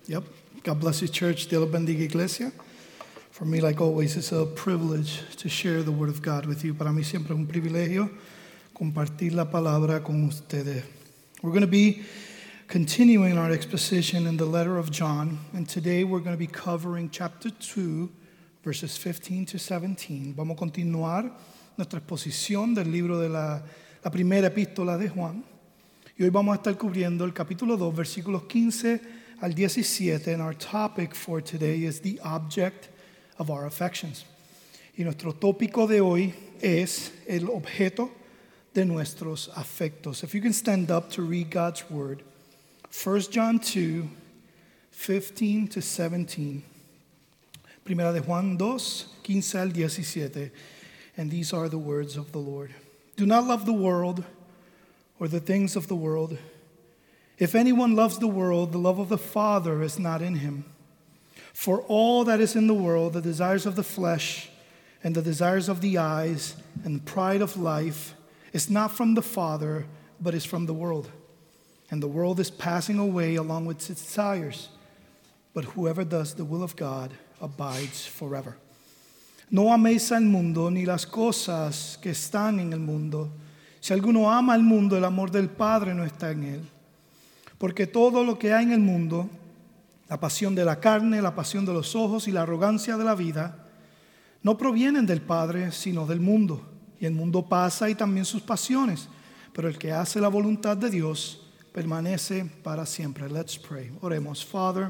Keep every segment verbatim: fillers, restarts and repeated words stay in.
Yep. God bless you, church. Dios los bendiga, iglesia. For me, like always, it's a privilege to share the Word of God with you. Para mí siempre es un privilegio compartir la palabra con ustedes. We're going to be continuing our exposition in the letter of John, and today we're going to be covering chapter two, verses fifteen to seventeen. Vamos a continuar nuestra exposición del libro de la, la primera epístola de Juan. Y hoy vamos a estar cubriendo el capítulo dos, versículos quince al diecisiete, and our topic for today is the object of our affections. Y nuestro tópico de hoy es el objeto de nuestros afectos. If you can stand up to read God's word, First John two, fifteen to seventeen. Primera de Juan dos, quince al diecisiete. And these are the words of the Lord. Do not love the world or the things of the world. If anyone loves the world, the love of the Father is not in him. For all that is in the world, the desires of the flesh and the desires of the eyes and the pride of life, is not from the Father, but is from the world. And the world is passing away along with its desires. But whoever does the will of God abides forever. No améis al mundo ni las cosas que están en el mundo. Si alguno ama al mundo, el amor del Padre no está en él. Porque todo lo que hay en el mundo, la pasión de la carne, la pasión de los ojos y la arrogancia de la vida, no provienen del Padre, sino del mundo. Y el mundo pasa y también sus pasiones. Pero el que hace la voluntad de Dios permanece para siempre. Let's pray. Oremos. Father,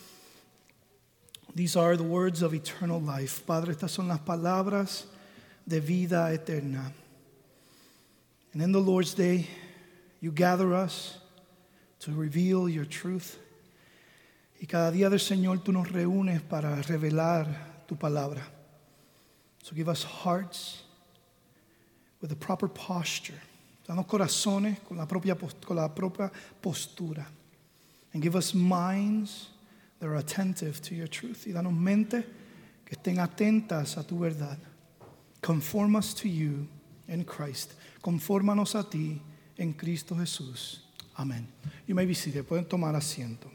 these are the words of eternal life. Padre, estas son las palabras de vida eterna. And in the Lord's day, you gather us to reveal your truth. Y cada día del Señor tú nos reúnes para revelar tu palabra. So give us hearts with the proper posture. Danos corazones con la propia, con la propia postura. And give us minds that are attentive to your truth. Y danos mentes que estén atentas a tu verdad. Conform us to you in Christ. Confórmanos a ti en Cristo Jesús. Amén. You may be seated. Pueden tomar asiento.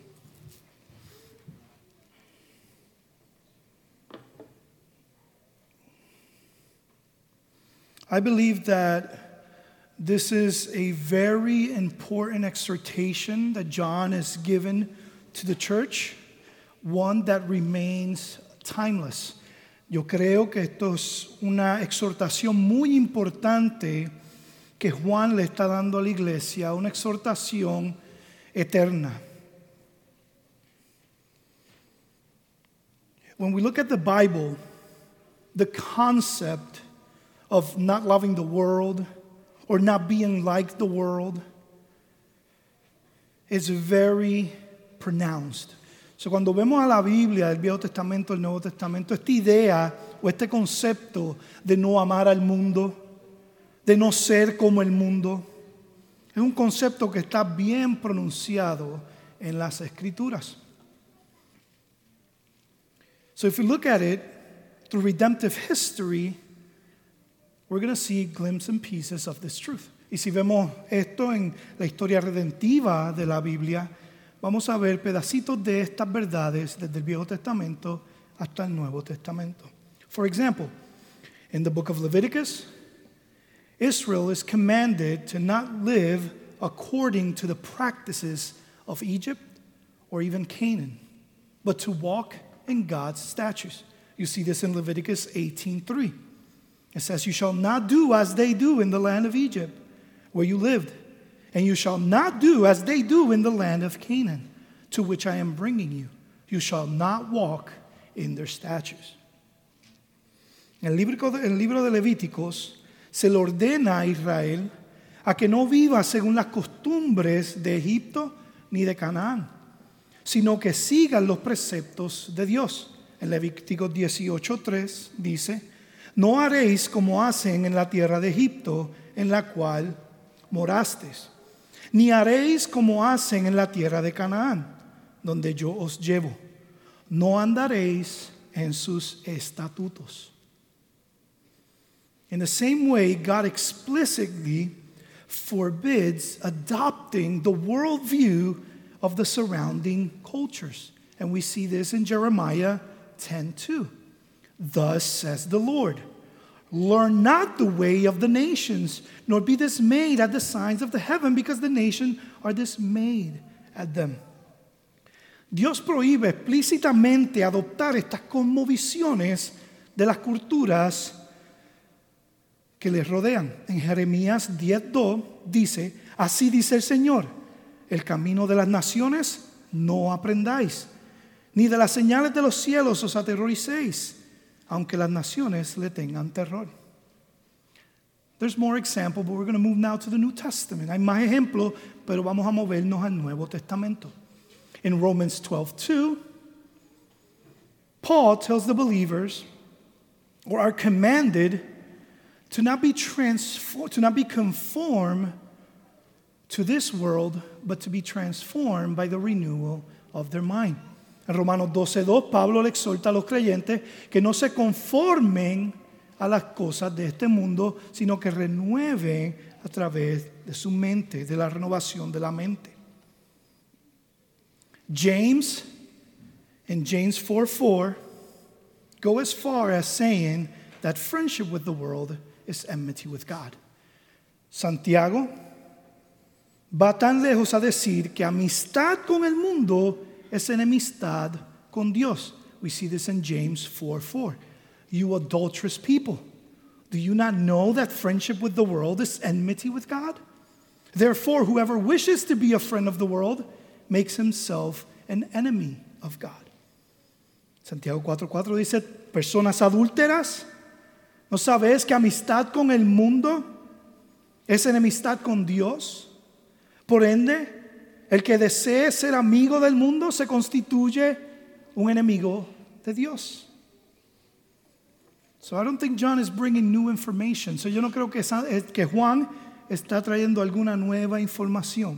I believe that this is a very important exhortation that John has given to the church, one that remains timeless. Yo creo que esto es una exhortación muy importante que Juan le está dando a la iglesia, una exhortación eterna. When we look at the Bible, the concept of not loving the world or not being like the world is very pronounced. So, cuando vemos a la Biblia, el Viejo Testamento, el Nuevo Testamento, esta idea o este concepto de no amar al mundo, de no ser como el mundo, es un concepto que está bien pronunciado en las Escrituras. So if you look at it through redemptive history, we're going to see glimpses and pieces of this truth. Y si vemos esto en la historia redentiva de la Biblia, vamos a ver pedacitos de estas verdades desde el Viejo Testamento hasta el Nuevo Testamento. For example, in the book of Leviticus, Israel is commanded to not live according to the practices of Egypt or even Canaan, but to walk in God's statutes. You see this in Leviticus eighteen three. It says, "You shall not do as they do in the land of Egypt, where you lived, and you shall not do as they do in the land of Canaan, to which I am bringing you. You shall not walk in their statutes." En el libro de, en el libro de Levíticos se le ordena a Israel a que no viva según las costumbres de Egipto ni de Canaán, sino que sigan los preceptos de Dios. En Levíticos dieciocho tres dice, "No haréis como hacen en la tierra de Egipto, en la cual morasteis, ni haréis como hacen en la tierra de Canaán, donde yo os llevo. No andaréis en sus estatutos." In the same way, God explicitly forbids adopting the worldview of the surrounding cultures. And we see this in Jeremiah ten two. Thus says the Lord, learn not the way of the nations, nor be dismayed at the signs of the heaven, because the nations are dismayed at them. Dios prohíbe explícitamente adoptar estas cosmovisiones de las culturas que les rodean. En Jeremías diez dos dice, así dice el Señor, el camino de las naciones no aprendáis, ni de las señales de los cielos os aterroricéis, aunque las naciones le tengan terror. There's more example, but we're going to move now to the New Testament. Hay más ejemplos, pero vamos a movernos al Nuevo Testamento. In Romans twelve two, Paul tells the believers, or are commanded, to not be transformed, to not be conformed to this world, but to be transformed by the renewal of their mind. En Romanos doce dos, Pablo le exhorta a los creyentes que no se conformen a las cosas de este mundo, sino que renueven a través de su mente, de la renovación de la mente. James, in James four four, go as far as saying that friendship with the world is enmity with God. Santiago va tan lejos a decir que amistad con el mundo es enemistad con Dios. We see this in James four four. You adulterous people, do you not know that friendship with the world is enmity with God? Therefore, whoever wishes to be a friend of the world makes himself an enemy of God. Santiago cuatro cuatro dice, personas adúlteras, ¿no sabes que amistad con el mundo es enemistad con Dios? Por ende, el que desee ser amigo del mundo se constituye un enemigo de Dios. So I don't think John is bringing new information. So yo no creo que, que Juan está trayendo alguna nueva información.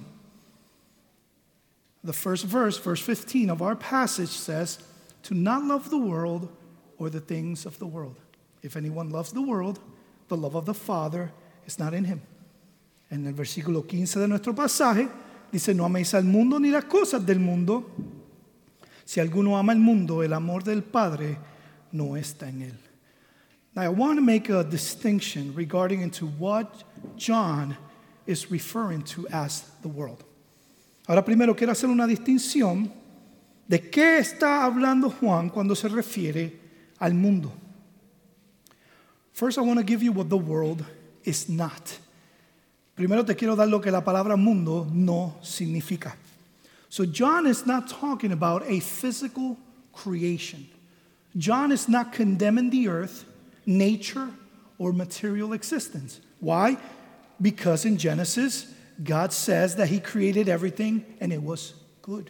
The first verse, verse fifteen of our passage says, to not love the world or the things of the world. If anyone loves the world, the love of the Father is not in him. En el versículo quince de nuestro pasaje dice, no améis al mundo ni las cosas del mundo. Si alguno ama el mundo, el amor del Padre no está en él. Now I want to make a distinction regarding into what John is referring to as the world. Ahora primero quiero hacer una distinción de qué está hablando Juan cuando se refiere al mundo. First I want to give you what the world is not. Primero te quiero dar lo que la palabra mundo no significa. So John is not talking about a physical creation. John is not condemning the earth, nature, or material existence. Why? Because in Genesis, God says that he created everything and it was good.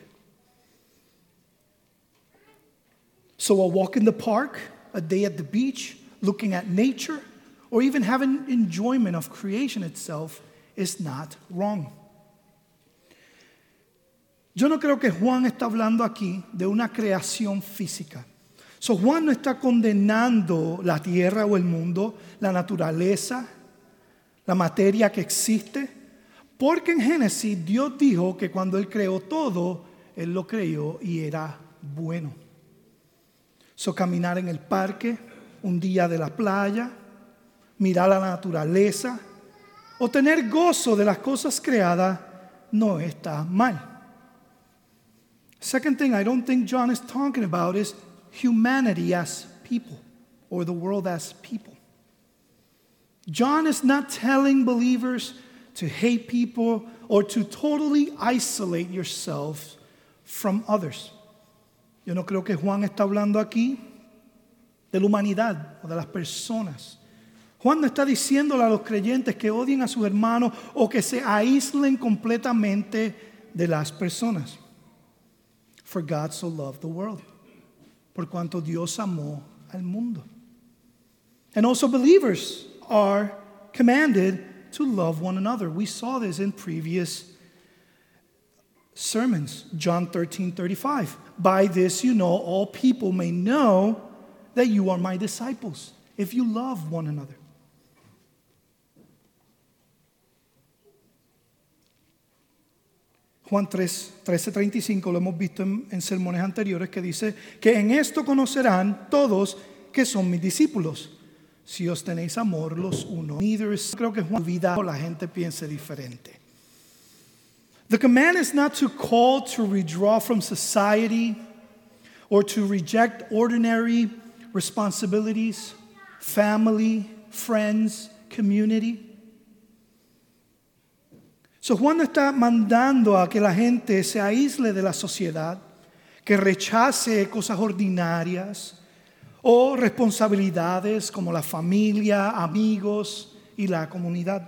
So a walk in the park, a day at the beach, looking at nature, or even having enjoyment of creation itself is not wrong. Yo no creo que Juan está hablando aquí de una creación física. So Juan no está condenando la tierra o el mundo, la naturaleza, la materia que existe, porque en Génesis Dios dijo que cuando Él creó todo, Él lo creó y era bueno. So caminar en el parque, un día de la playa, mirar la naturaleza o tener gozo de las cosas creadas no está mal. Second thing I don't think John is talking about is humanity as people or the world as people. John is not telling believers to hate people or to totally isolate yourself from others. Yo no creo que Juan está hablando aquí de la humanidad o de las personas. Juan no está diciéndole a los creyentes que odien a sus hermanos o que se aíslen completamente de las personas. For God so loved the world. Por cuanto Dios amó al mundo. And also believers are commanded to love one another. We saw this in previous sermons. John thirteen thirty-five. By this you know all people may know that you are my disciples, if you love one another. Juan tres, trece, treinta y cinco, lo hemos visto en, en sermones anteriores, que dice que en esto conocerán todos que son mis discípulos, si os tenéis amor los unos. Neither is, creo que Juan vida la gente piense diferente. The command is not to call to withdraw from society or to reject ordinary responsibilities, family, friends, community. So Juan está mandando a que la gente se aísle de la sociedad, que rechace cosas ordinarias o responsabilidades como la familia, amigos y la comunidad.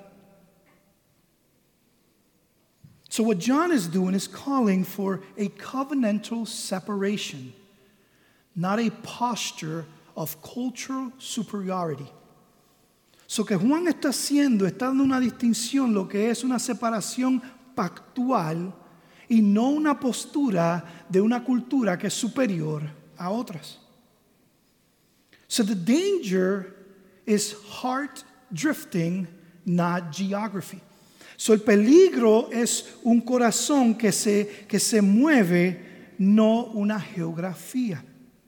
So what John is doing is calling for a covenantal separation, not a posture of cultural superiority. So que Juan está haciendo, está dando una distinción, lo que es una separación pactual y no una postura de una cultura que es superior a otras. So the danger is heart drifting, not geography. So el peligro es un corazón que se, que se mueve, no una geografía.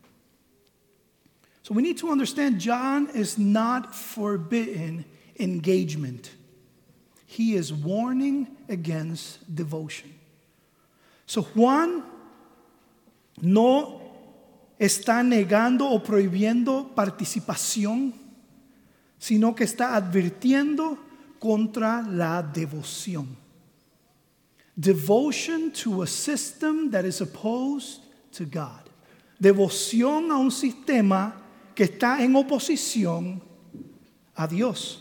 So we need to understand John is not forbidding engagement. He is warning against devotion. So Juan no está negando o prohibiendo participación, sino que está advirtiendo contra la devoción. Devotion to a system that is opposed to God. Devoción a un sistema que está en oposición a Dios.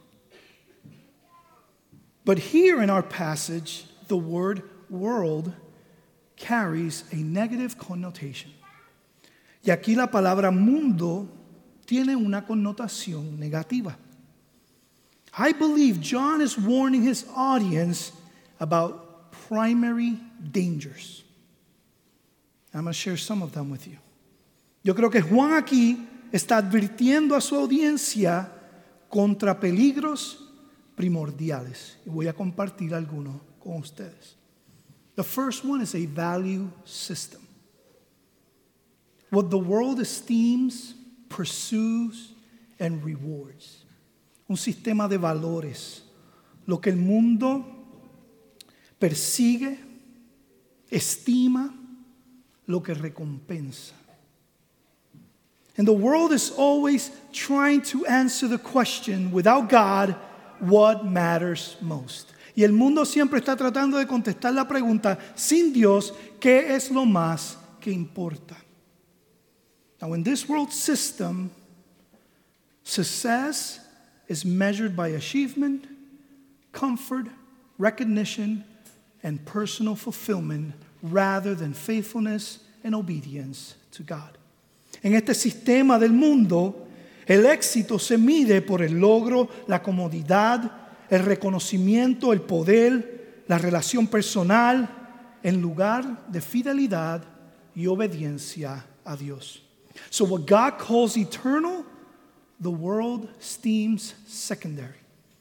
But here in our passage, the word world carries a negative connotation. Y aquí la palabra mundo tiene una connotación negativa. I believe John is warning his audience about primary dangers. I'm going to share some of them with you. Yo creo que Juan aquí está advirtiendo a su audiencia contra peligros primordiales. Y voy a compartir algunos con ustedes. The first one is a value system. What the world esteems, pursues, and rewards. Un sistema de valores. Lo que el mundo persigue, estima, lo que recompensa. And the world is always trying to answer the question, without God, what matters most? Y el mundo siempre está tratando de contestar la pregunta, sin Dios, ¿qué es lo más que importa? Now, in this world system, success is measured by achievement, comfort, recognition, and personal fulfillment rather than faithfulness and obedience to God. En este sistema del mundo, el éxito se mide por el logro, la comodidad, el reconocimiento, el poder, la relación personal, en lugar de fidelidad y obediencia a Dios. So what God calls eternal, the world esteems secondary.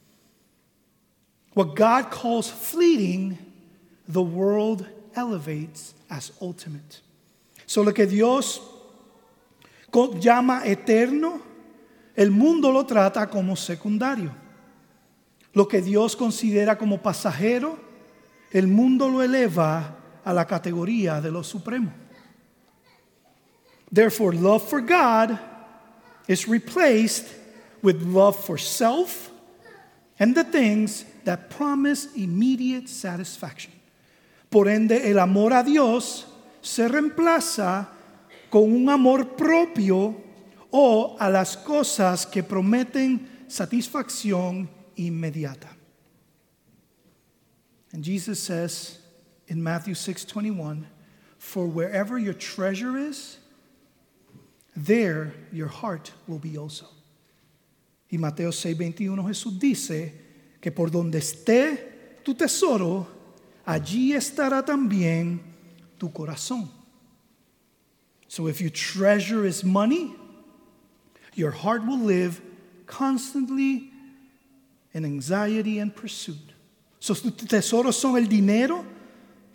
What God calls fleeting, the world elevates as ultimate. So lo que Dios llama eterno, el mundo lo trata como secundario. Lo que Dios considera como pasajero, el mundo lo eleva a la categoría de lo supremo. Therefore, love for God is replaced with love for self and the things that promise immediate satisfaction. Por ende, el amor a Dios se reemplaza con un amor propio o a las cosas que prometen satisfacción inmediata. And Jesus says in Matthew six twenty-one, for wherever your treasure is, there your heart will be also. Y Mateo seis veintiuno Jesús dice que por donde esté tu tesoro, allí estará también tu corazón. So if your treasure is money, your heart will live constantly in anxiety and pursuit. So si tus tesoros son el dinero,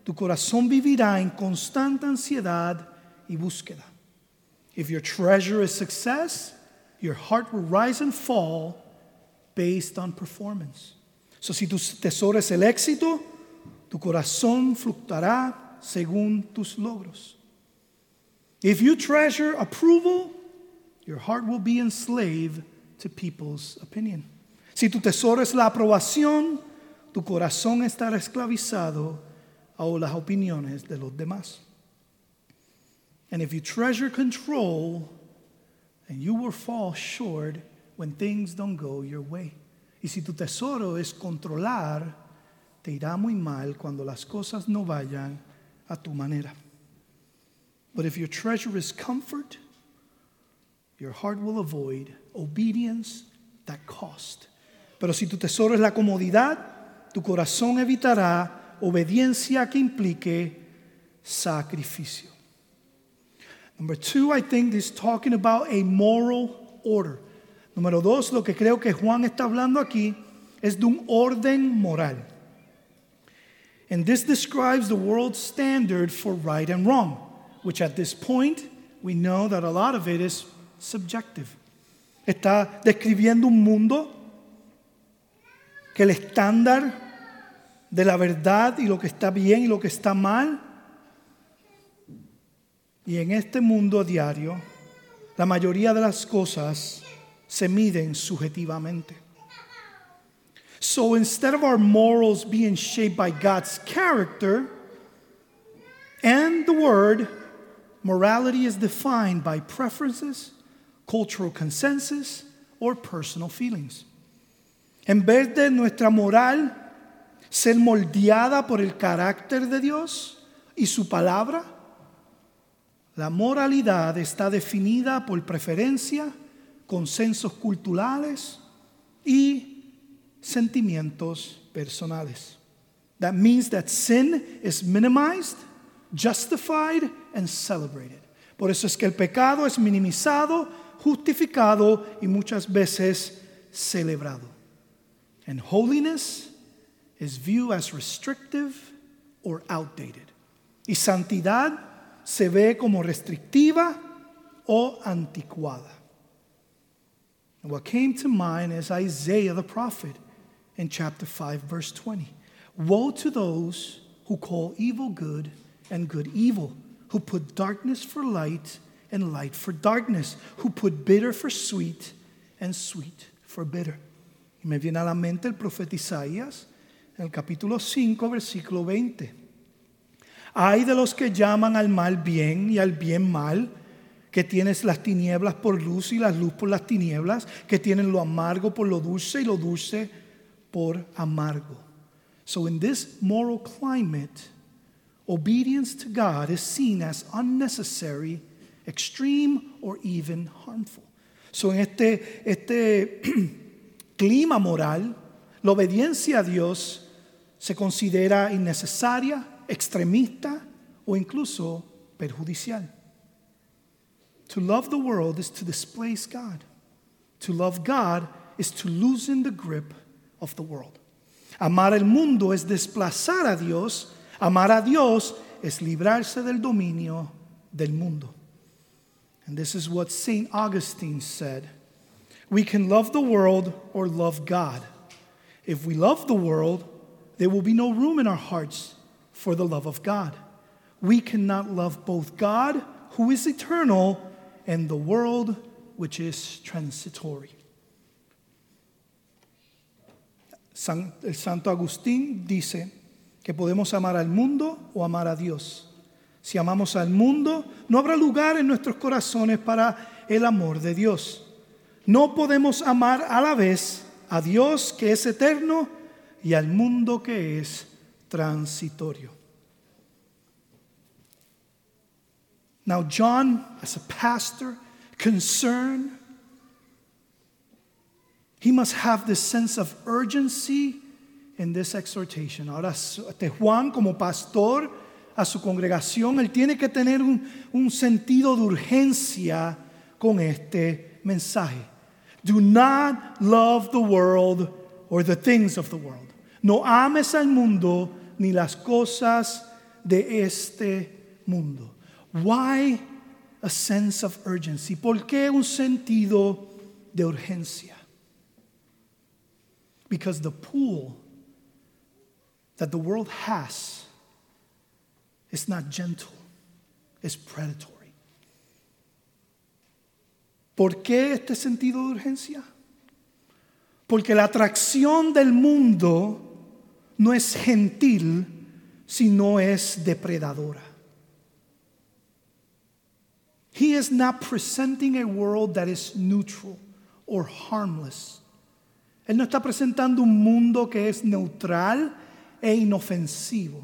tu corazón vivirá en constante ansiedad y búsqueda. If your treasure is success, your heart will rise and fall based on performance. So, si tu tesoro es el éxito, tu corazón fluctuará según tus logros. If you treasure approval, your heart will be enslaved to people's opinion. Si tu tesoro es la aprobación, tu corazón estará esclavizado a las opiniones de los demás. And if you treasure control, then you will fall short when things don't go your way. Y si tu tesoro es controlar, te irá muy mal cuando las cosas no vayan a tu manera. But if your treasure is comfort, your heart will avoid obedience that cost. Pero si tu tesoro es la comodidad, tu corazón evitará obediencia que implique sacrificio. Number two, I think this is talking about a moral order. Número dos, lo que creo que Juan está hablando aquí es de un orden moral. And this describes the world's standard for right and wrong, which at this point we know that a lot of it is subjective. Está describiendo un mundo que el estándar de la verdad y lo que está bien y lo que está mal, y en este mundo diario la mayoría de las cosas se miden subjetivamente. So instead of our morals being shaped by God's character and the Word, morality is defined by preferences, cultural consensus, or personal feelings. En vez de nuestra moral ser moldeada por el carácter de Dios y su palabra, la moralidad está definida por preferencia, consensos culturales y sentimientos personales. That means that sin is minimized, justified, and celebrated. Por eso es que el pecado es minimizado, justificado y muchas veces celebrado. And holiness is viewed as restrictive or outdated. Y santidad se ve como restrictiva o anticuada. And what came to mind is Isaiah the prophet in chapter five, verse twenty. Woe to those who call evil good and good evil, who put darkness for light and light for darkness, who put bitter for sweet and sweet for bitter. Y me viene a la mente el profeta Isaías en el capítulo cinco, versículo veinte. Ay de los que llaman al mal bien y al bien mal, que tienes las tinieblas por luz y la luz por las tinieblas, que tienen lo amargo por lo dulce y lo dulce por amargo. So in this moral climate, obedience to God is seen as unnecessary, extreme, or even harmful. So en este, este clima moral, la obediencia a Dios se considera innecesaria, extremista o incluso perjudicial. To love the world is to displace God. To love God is to loosen the grip of the world. Amar el mundo es desplazar a Dios. Amar a Dios es librarse del dominio del mundo. And this is what Saint Augustine said. We can love the world or love God. If we love the world, there will be no room in our hearts for the love of God. We cannot love both God, who is eternal, and the world, which is transitory. San, el Santo Agustín dice que podemos amar al mundo o amar a Dios. Si amamos al mundo, no habrá lugar en nuestros corazones para el amor de Dios. No podemos amar a la vez a Dios, que es eterno, y al mundo, que es transitorio. Now, John, as a pastor, concerned, he must have this sense of urgency in this exhortation. Ahora, este Juan, como pastor a su congregación, él tiene que tener un, un sentido de urgencia con este mensaje. Do not love the world or the things of the world. No ames al mundo ni las cosas de este mundo. Why a sense of urgency? ¿Por qué un sentido de urgencia? Because the pool that the world has is not gentle, it's predatory. ¿Por qué este sentido de urgencia? Porque la atracción del mundo no es gentil, sino es depredadora. He is not presenting a world that is neutral or harmless. Él no está presentando un mundo que es neutral e inofensivo.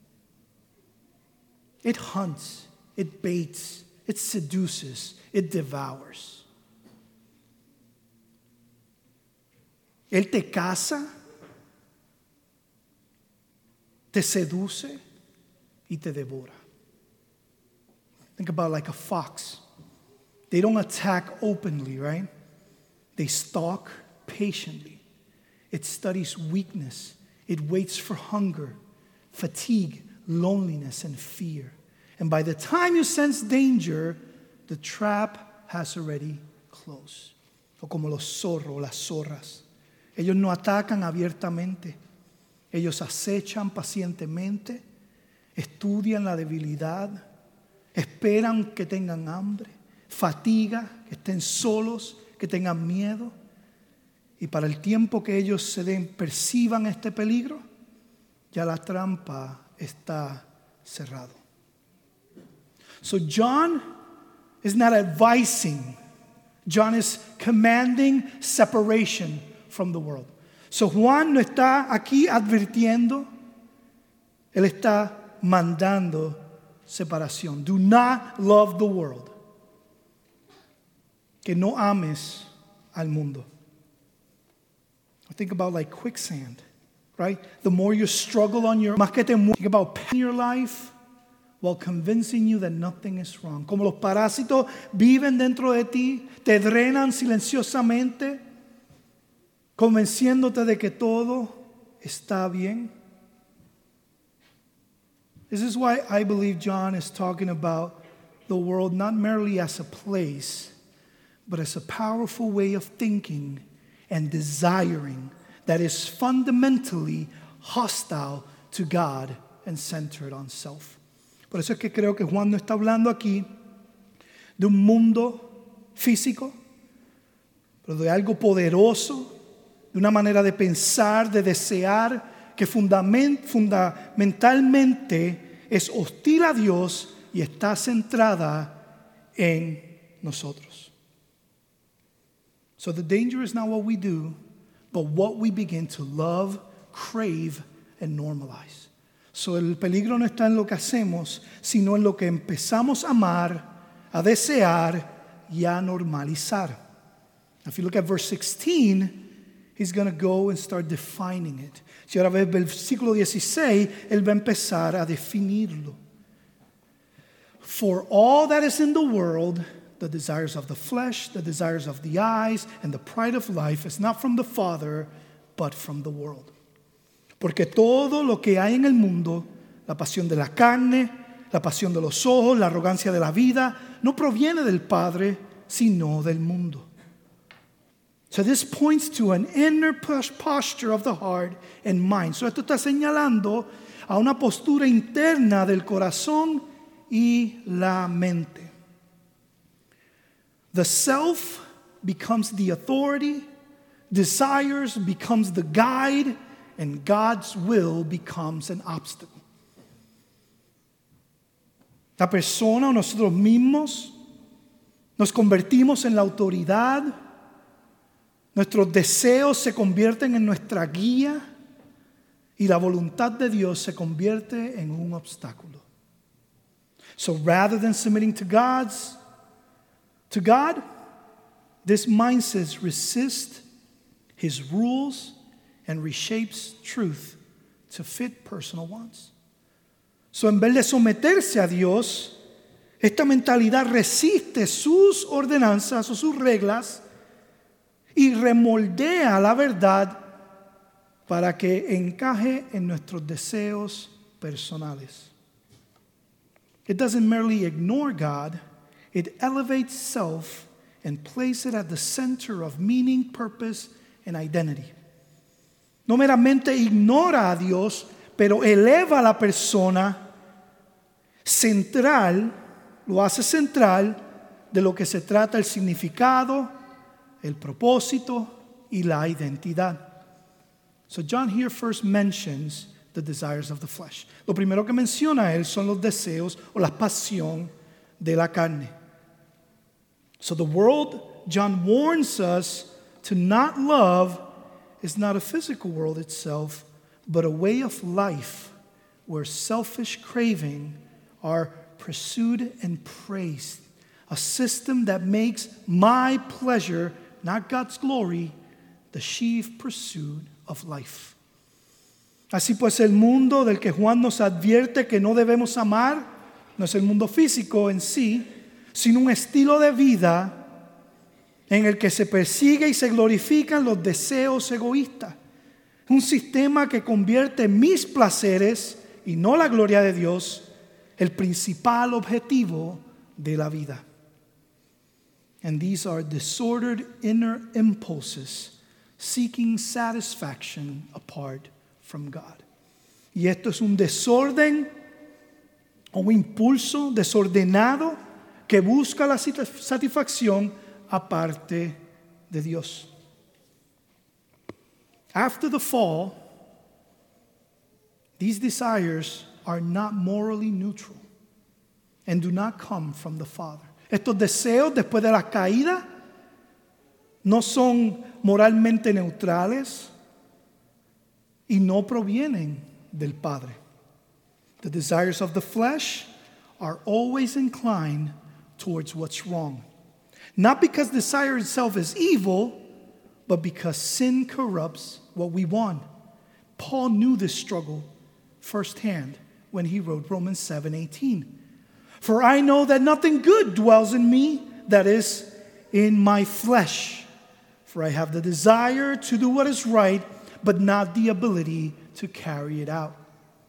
It hunts, it baits, it seduces, it devours. Él te caza, te seduce y te devora. Think about like a fox. They don't attack openly, right? They stalk patiently. It studies weakness. It waits for hunger, fatigue, loneliness, and fear. And by the time you sense danger, the trap has already closed. O como los zorros, las zorras. Ellos no atacan abiertamente. Ellos acechan pacientemente, estudian la debilidad, esperan que tengan hambre, fatiga, que estén solos, que tengan miedo. Y para el tiempo que ellos se den, perciban este peligro, ya la trampa está cerrada. So John is not advising. John is commanding separation from the world. So Juan no está aquí advirtiendo, él está mandando separación. Do not love the world. Que no ames al mundo. I think about like quicksand, right? The more you struggle on your, más que te think about pain in your life while convincing you that nothing is wrong. Como los parásitos viven dentro de ti, te drenan silenciosamente, convenciéndote de que todo está bien. This is why I believe John is talking about the world not merely as a place, but as a powerful way of thinking and desiring that is fundamentally hostile to God and centered on self. Por eso es que creo que Juan no está hablando aquí de un mundo físico, pero de algo poderoso, de una manera de pensar, de desear, que fundament, fundamentalmente es hostil a Dios y está centrada en nosotros. So the danger is not what we do, but what we begin to love, crave, and normalize. So el peligro no está en lo que hacemos, sino en lo que empezamos a amar, a desear y a normalizar. If you look at verse sixteen, he's going to go and start defining it. Si ahora ves el versículo dieciséis, él va a empezar a definirlo. For all that is in the world, the desires of the flesh, the desires of the eyes, and the pride of life is not from the Father, but from the world. Porque todo lo que hay en el mundo, la pasión de la carne, la pasión de los ojos, la arrogancia de la vida, no proviene del Padre, sino del mundo. So this points to an inner posture of the heart and mind. So esto está señalando a una postura interna del corazón y la mente. The self becomes the authority, desires becomes the guide, and God's will becomes an obstacle. La persona o nosotros mismos nos convertimos en la autoridad. Nuestros deseos se convierten en nuestra guía y la voluntad de Dios se convierte en un obstáculo. So rather than submitting to God's, to God, this mindset resists His rules and reshapes truth to fit personal wants. So en vez de someterse a Dios, esta mentalidad resiste sus ordenanzas o sus reglas y remoldea la verdad para que encaje en nuestros deseos personales. It doesn't merely ignore God, it elevates self and places it at the center of meaning, purpose, and identity. No meramente ignora a Dios, pero eleva a la persona central, lo hace central de lo que se trata el significado, el propósito y la identidad. So John here first mentions the desires of the flesh. Lo primero que menciona él son los deseos o la pasión de la carne. So the world John warns us to not love is not a physical world itself, but a way of life where selfish craving are pursued and praised. A system that makes my pleasure, not God's glory, the chief pursuit of life. Así pues, el mundo del que Juan nos advierte que no debemos amar no es el mundo físico en sí, sino un estilo de vida en el que se persigue y se glorifican los deseos egoístas. Un sistema que convierte mis placeres y no la gloria de Dios el principal objetivo de la vida. And these are disordered inner impulses seeking satisfaction apart from God. Y esto es un desorden o un impulso desordenado que busca la satisfacción aparte de Dios. After the fall, these desires are not morally neutral and do not come from the Father. Estos deseos después de la caída no son moralmente neutrales y no provienen del Padre. The desires of the flesh are always inclined towards what's wrong. Not because desire itself is evil, but because sin corrupts what we want. Paul knew this struggle firsthand when he wrote Romans seven eighteen. For I know that nothing good dwells in me, that is, in my flesh. For I have the desire to do what is right, but not the ability to carry it out.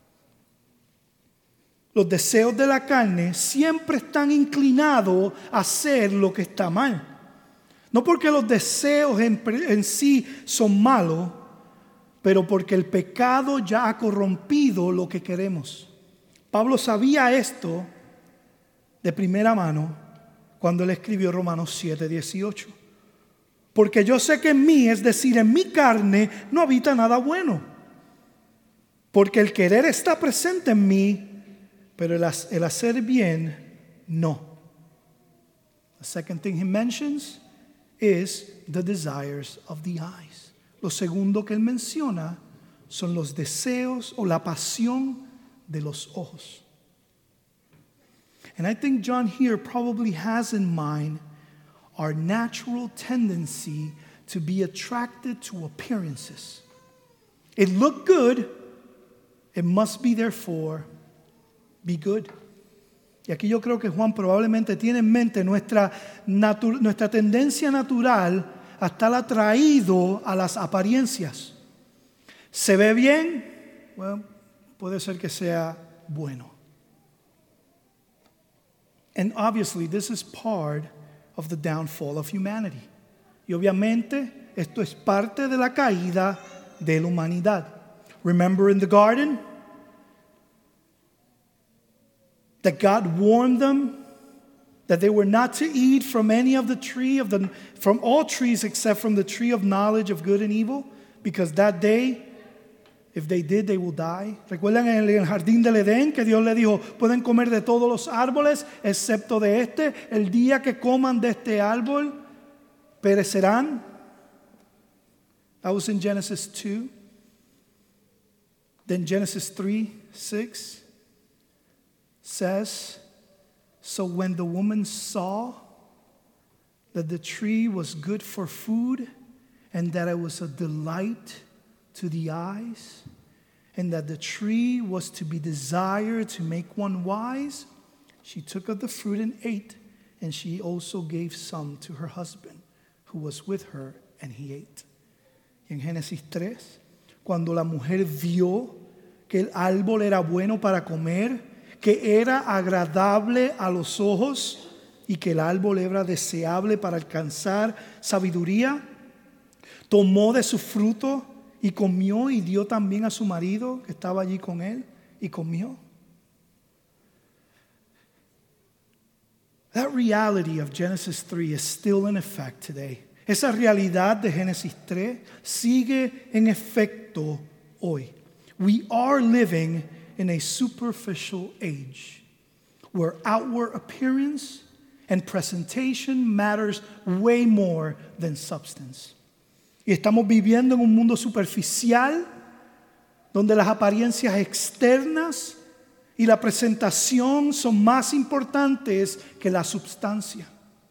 Los deseos de la carne siempre están inclinados a hacer lo que está mal. No porque los deseos en, en sí son malos, pero porque el pecado ya ha corrompido lo que queremos. Pablo sabía esto de primera mano cuando él escribió Romanos siete dieciocho. Porque yo sé que en mí, es decir, en mi carne, no habita nada bueno. Porque el querer está presente en mí, pero el, el hacer bien, no. The second thing he mentions is the desires of the eyes. Lo segundo que él menciona son los deseos o la pasión de los ojos. And I think John here probably has in mind our natural tendency to be attracted to appearances. It looked good, it must be therefore be good. Y aquí yo creo que Juan probablemente tiene en mente nuestra, natu- nuestra tendencia natural a estar atraído a las apariencias. ¿Se ve bien? Bueno, puede ser que sea bueno. And obviously this is part of the downfall of humanity. Y obviamente esto es parte de la caída de la humanidad. Remember in the garden that God warned them that they were not to eat from any of the tree of the from all trees except from the tree of knowledge of good and evil, because that day, if they did, they will die. ¿Recuerdan en el jardín del Edén que Dios le dijo, pueden comer de todos los árboles excepto de este? El día que coman de este árbol, perecerán. That was in Genesis two. Then Genesis three six says, so when the woman saw that the tree was good for food and that it was a delight to the eyes, and that the tree was to be desired to make one wise, she took of the fruit and ate, and she also gave some to her husband, who was with her, and he ate. Y en Génesis tres, cuando la mujer vio que el árbol era bueno para comer, que era agradable a los ojos y que el árbol era deseable para alcanzar sabiduría, tomó de su fruto y comió y dio también a su marido que estaba allí con él y comió. That reality of Genesis three is still in effect today. Esa realidad de Génesis tres sigue en efecto hoy. We are living in a superficial age where outward appearance and presentation matters way more than substance. Y estamos viviendo en un mundo superficial donde las apariencias externas y la presentación son más importantes que la substancia.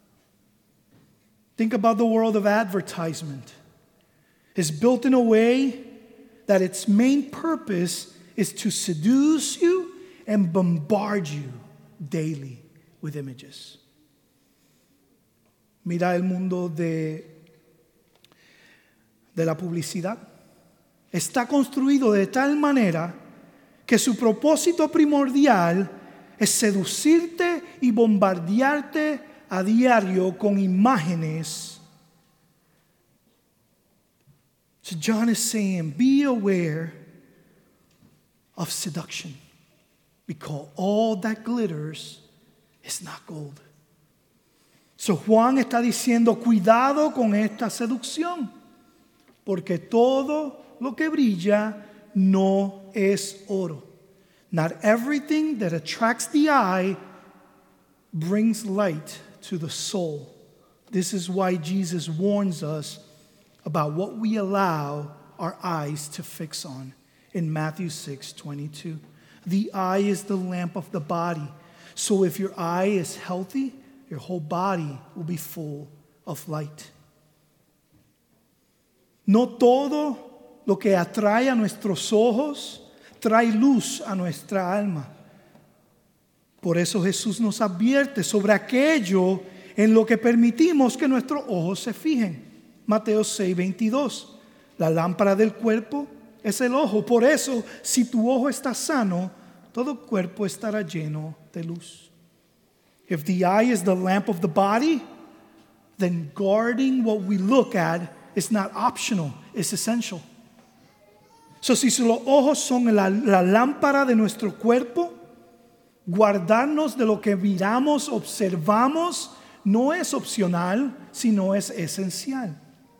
Think about the world of advertisement. It's built in a way that its main purpose is to seduce you and bombard you daily with images. Mira el mundo de, de la publicidad. Está construido de tal manera que su propósito primordial es seducirte y bombardearte a diario con imágenes. So John is saying, be aware of seduction, because all that glitters is not gold. So Juan está diciendo, cuidado con esta seducción, porque todo lo que brilla no es oro. Not everything that attracts the eye brings light to the soul. This is why Jesus warns us about what we allow our eyes to fix on in Matthew six twenty-two. The eye is the lamp of the body. So if your eye is healthy, your whole body will be full of light. No todo lo que atrae a nuestros ojos trae luz a nuestra alma. Por eso Jesús nos advierte sobre aquello en lo que permitimos que nuestros ojos se fijen. Mateo seis veintidós. La lámpara del cuerpo es el ojo. Por eso, si tu ojo está sano, todo el cuerpo estará lleno de luz. If the eye is the lamp of the body, then guarding what we look at is not optional, it's essential. So, si los ojos son la, la lámpara de nuestro cuerpo, guardarnos de lo que miramos, observamos, no es opcional, sino es esencial.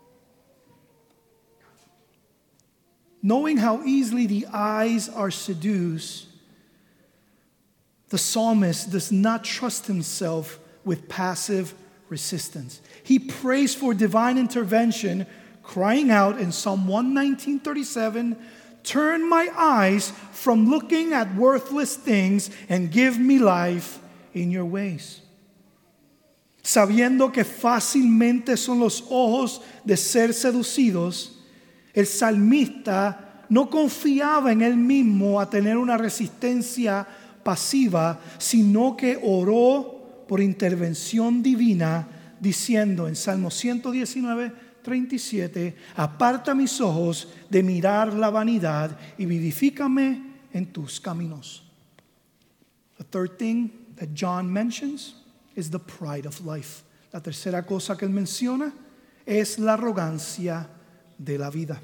Knowing how easily the eyes are seduced, the psalmist does not trust himself with passive resistance. He prays for divine intervention, crying out in Psalm one nineteen thirty-seven, turn my eyes from looking at worthless things and give me life in your ways. Sabiendo que fácilmente son los ojos de ser seducidos, el salmista no confiaba en él mismo a tener una resistencia pasiva, sino que oró por intervención divina, diciendo en Salmo ciento diecinueve, treinta y siete, aparta mis ojos de mirar la vanidad y vivifícame en tus caminos. The third thing that John mentions is the pride of life. La tercera cosa que él menciona es la arrogancia de la vida.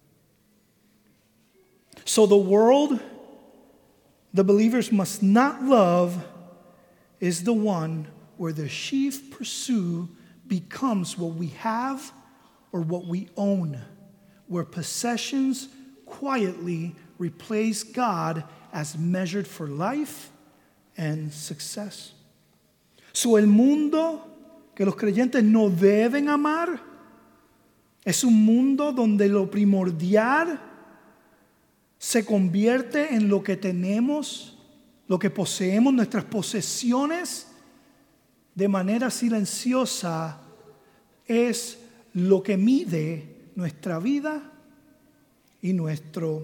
So the world the believers must not love is the one where the chief pursuit becomes what we have or what we own, where possessions quietly replace God as measured for life and success. So el mundo que los creyentes no deben amar es un mundo donde lo primordial se convierte en lo que tenemos, lo que poseemos, nuestras posesiones, de manera silenciosa, es lo que mide nuestra vida y nuestro,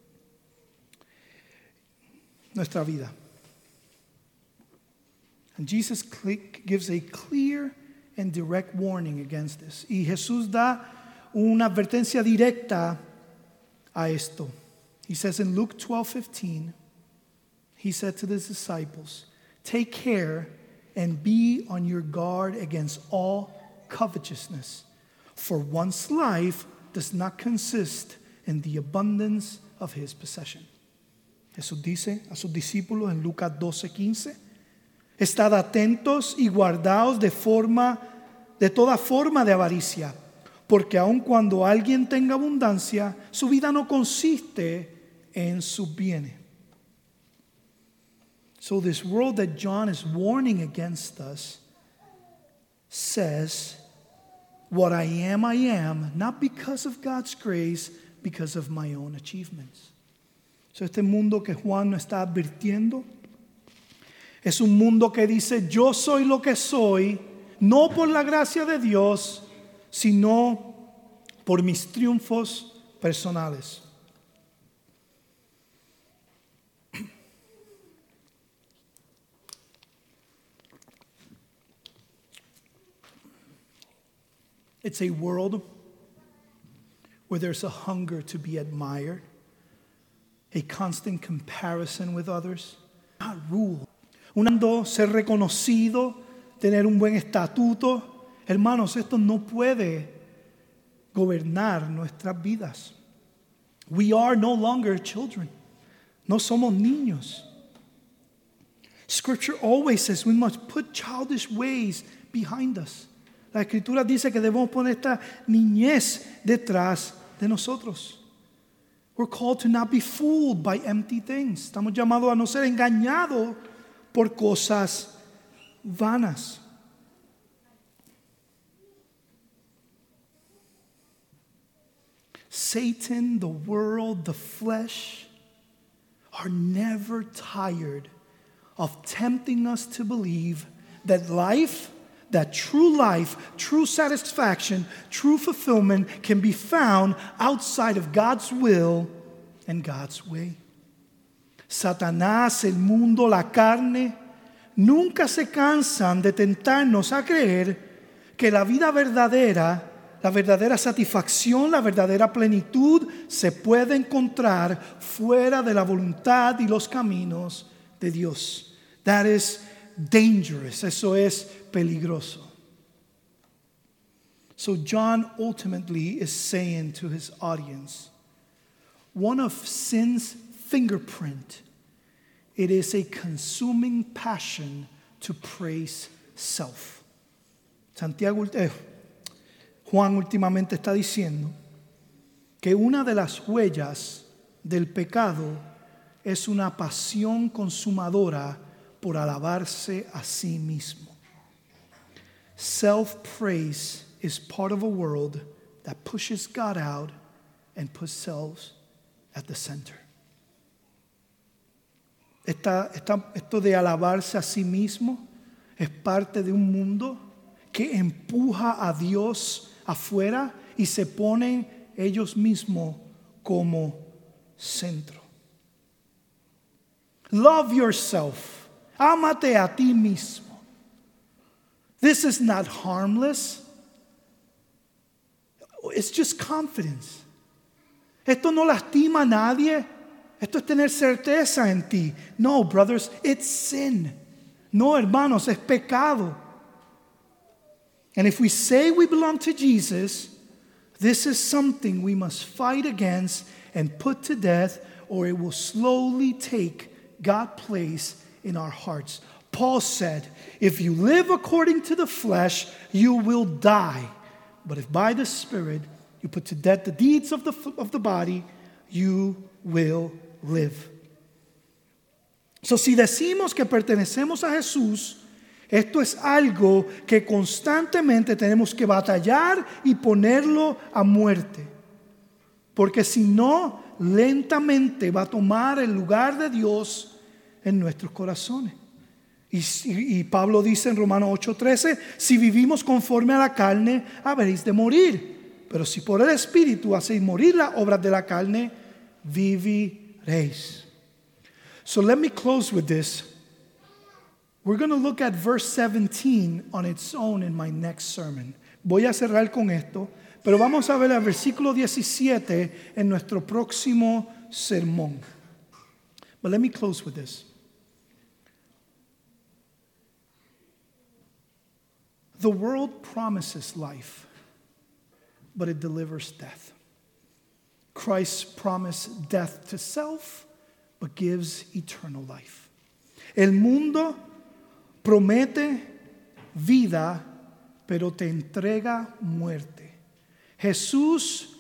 nuestra vida. And Jesus gives a clear and direct warning against this. Y Jesús da una advertencia directa a esto. He says in Luke twelve fifteen, he said to his disciples, "Take care and be on your guard against all covetousness, for one's life does not consist in the abundance of his possession." Jesús dice a sus discípulos en Lucas doce quince, "Estad atentos y guardaos de forma de toda forma de avaricia, porque aun cuando alguien tenga abundancia, su vida no consiste en sus bienes." So this world that John is warning against us says, what I am, I am, not because of God's grace, because of my own achievements. So este mundo que Juan nos está advirtiendo es un mundo que dice, yo soy lo que soy, no por la gracia de Dios, sino por mis triunfos personales. It's a world where there's a hunger to be admired, a constant comparison with others, not rule. Un mundo, ser reconocido, tener un buen estatuto. Hermanos, esto no puede gobernar nuestras vidas. We are no longer children. No somos niños. Scripture always says we must put childish ways behind us. La Escritura dice que debemos poner esta niñez detrás de nosotros. We're called to not be fooled by empty things. Estamos llamados a no ser engañados por cosas vanas. Satan, the world, the flesh are never tired of tempting us to believe that life, that true life, true satisfaction, true fulfillment can be found outside of God's will and God's way. Satanás, el mundo, la carne, nunca se cansan de tentarnos a creer que la vida verdadera, la verdadera satisfacción, la verdadera plenitud se puede encontrar fuera de la voluntad y los caminos de Dios. That is dangerous. Eso es peligroso. So John ultimately is saying to his audience, one of sin's fingerprint, it is a consuming passion to praise self. Santiago, eh, Juan últimamente está diciendo que una de las huellas del pecado es una pasión consumadora por alabarse a sí mismo. Self-praise is part of a world that pushes God out and puts selves at the center. Esta, esta, esto de alabarse a sí mismo es parte de un mundo que empuja a Dios afuera y se ponen ellos mismos como centro. Love yourself. Ámate a ti mismo. This is not harmless. It's just confidence. Esto no lastima a nadie. Esto es tener certeza en ti. No, brothers, it's sin. No, hermanos, es pecado. And if we say we belong to Jesus, this is something we must fight against and put to death, or it will slowly take God's place in our hearts. Paul said, if you live according to the flesh, you will die. But if by the Spirit you put to death the deeds of the, of the body, you will live. So, si decimos que pertenecemos a Jesús, esto es algo que constantemente tenemos que batallar y ponerlo a muerte. Porque si no, lentamente va a tomar el lugar de Dios en nuestros corazones. Y, y, y Pablo dice en Romanos ocho trece, si vivimos conforme a la carne, habréis de morir. Pero si por el Espíritu hacéis morir las obras de la carne, viviréis. So let me close with this. We're going to look at verse seventeen on its own in my next sermon. Voy a cerrar con esto, pero vamos a ver el versículo diecisiete en nuestro próximo sermón. But let me close with this. The world promises life, but it delivers death. Christ promised death to self, but gives eternal life. El mundo promete vida, pero te entrega muerte. Jesús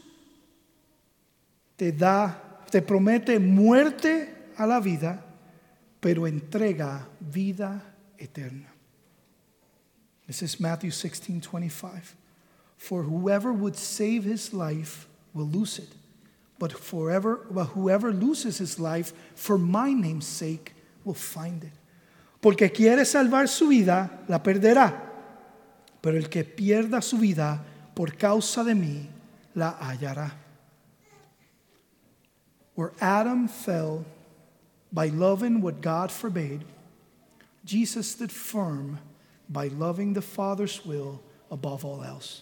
te da, te promete muerte a la vida, pero entrega vida eterna. This is Matthew sixteen twenty-five. For whoever would save his life will lose it, but forever, but whoever loses his life for my name's sake will find it. Porque quiere salvar su vida, la perderá, pero el que pierda su vida por causa de mí, la hallará. Where Adam fell by loving what God forbade, Jesus stood firm by loving the Father's will above all else.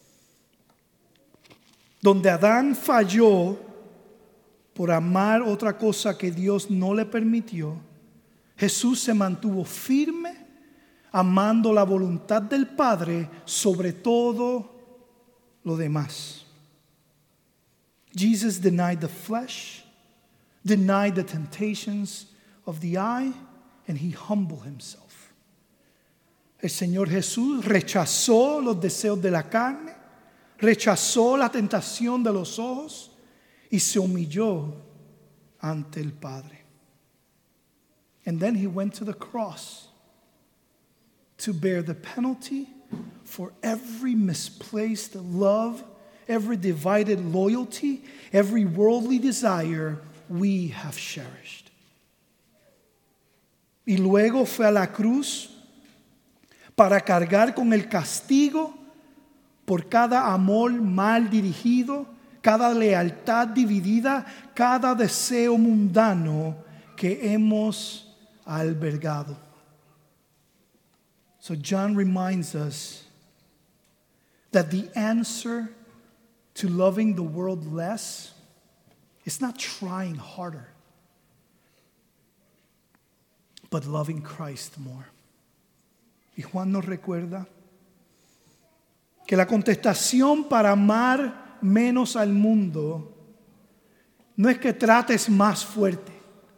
Donde Adán falló por amar otra cosa que Dios no le permitió, Jesús se mantuvo firme, amando la voluntad del Padre sobre todo lo demás. Jesus denied the flesh, denied the temptations of the eye, and he humbled himself. El Señor Jesús rechazó los deseos de la carne, rechazó la tentación de los ojos y se humilló ante el Padre. And then he went to the cross to bear the penalty for every misplaced love, every divided loyalty, every worldly desire we have cherished. Y luego fue a la cruz para cargar con el castigo por cada amor mal dirigido, cada lealtad dividida, cada deseo mundano que hemos albergado. So John reminds us that the answer to loving the world less is not trying harder, but loving Christ more. Y Juan nos recuerda que la contestación para amar menos al mundo no es que trates más fuerte,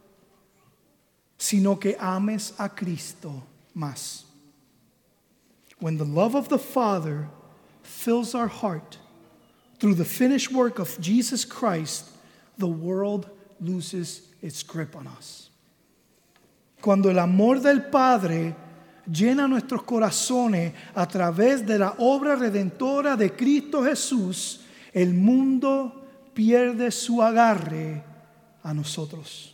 sino que ames a Cristo más. When the love of the Father fills our heart through the finished work of Jesus Christ, the world loses its grip on us. Cuando el amor del Padre llena nuestros corazones a través de la obra redentora de Cristo Jesús, el mundo pierde su agarre a nosotros.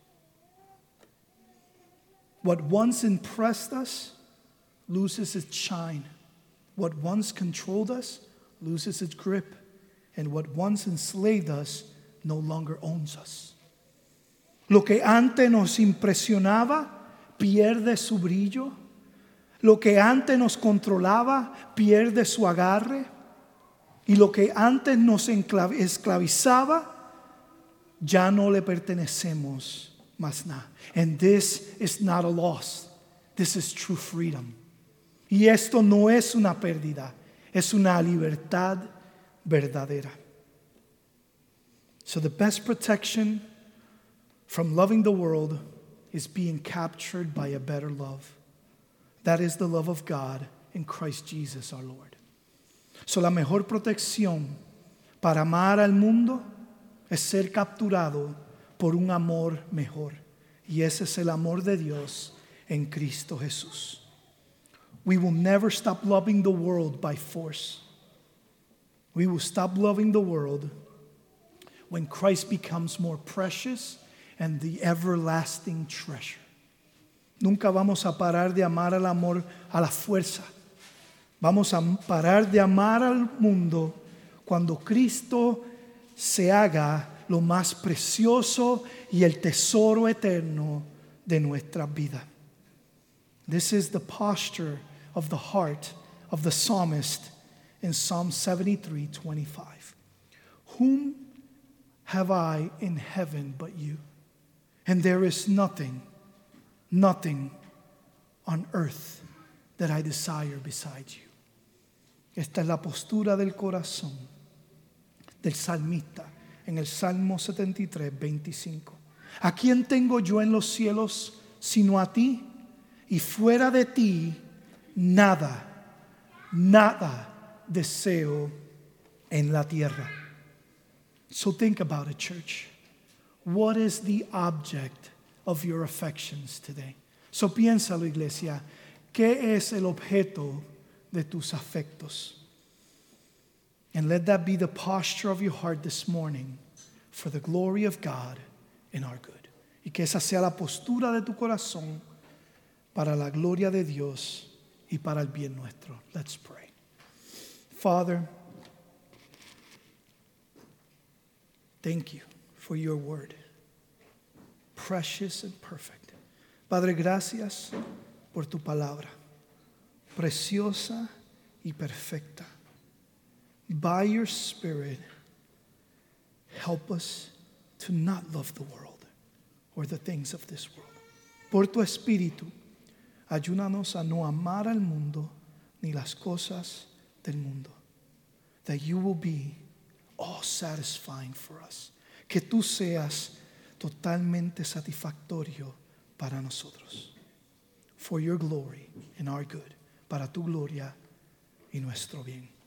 What once impressed us loses its shine. What once controlled us loses its grip. And what once enslaved us no longer owns us. Lo que antes nos impresionaba pierde su brillo. Lo que antes nos controlaba pierde su agarre. Y lo que antes nos esclavizaba ya no le pertenecemos más nada. And this is not a loss. This is true freedom. Y esto no es una pérdida, es una libertad verdadera. So the best protection from loving the world is being captured by a better love. That is the love of God in Christ Jesus our Lord. So la mejor protección para amar al mundo es ser capturado por un amor mejor. Y ese es el amor de Dios en Cristo Jesús. We will never stop loving the world by force. We will stop loving the world when Christ becomes more precious and the everlasting treasure. Nunca vamos a parar de amar al amor a la fuerza. Vamos a parar de amar al mundo cuando Cristo se haga lo más precioso y el tesoro eterno de nuestra vida. This is the posture of the heart of the psalmist in Psalm seventy-three twenty-five. Whom have I in heaven but you? And there is nothing, nothing on earth that I desire besides you. Esta es la postura del corazón del salmista en el Salmo setenta y tres, veinticinco. ¿A quién tengo yo en los cielos sino a ti? Y fuera de ti, nada, nada deseo en la tierra. So think about it, church. What is the object of your affections today? So piénsalo, iglesia. ¿Qué es el objeto de tus afectos? And let that be the posture of your heart this morning for the glory of God and our good. Y que esa sea la postura de tu corazón para la gloria de Dios y para el bien nuestro. Let's pray. Father, thank you for your word, precious and perfect. Padre, gracias por tu palabra, preciosa y perfecta. By your Spirit, help us to not love the world or the things of this world. Por tu Espíritu, ayúdanos a no amar al mundo ni las cosas del mundo. That you will be all satisfying for us. Que tú seas totalmente satisfactorio para nosotros. For your glory and our good. Para tu gloria y nuestro bien.